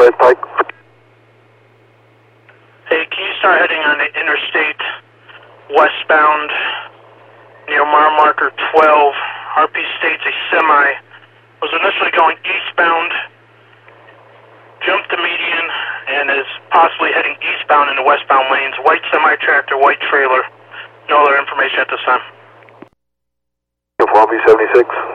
West Pike. Hey, can you start heading on the interstate westbound near mile marker 12? RP states a semi was initially going eastbound, jumped the median, and is possibly heading eastbound in the westbound lanes. White semi-tractor, white trailer. No other information at this time. 4B76.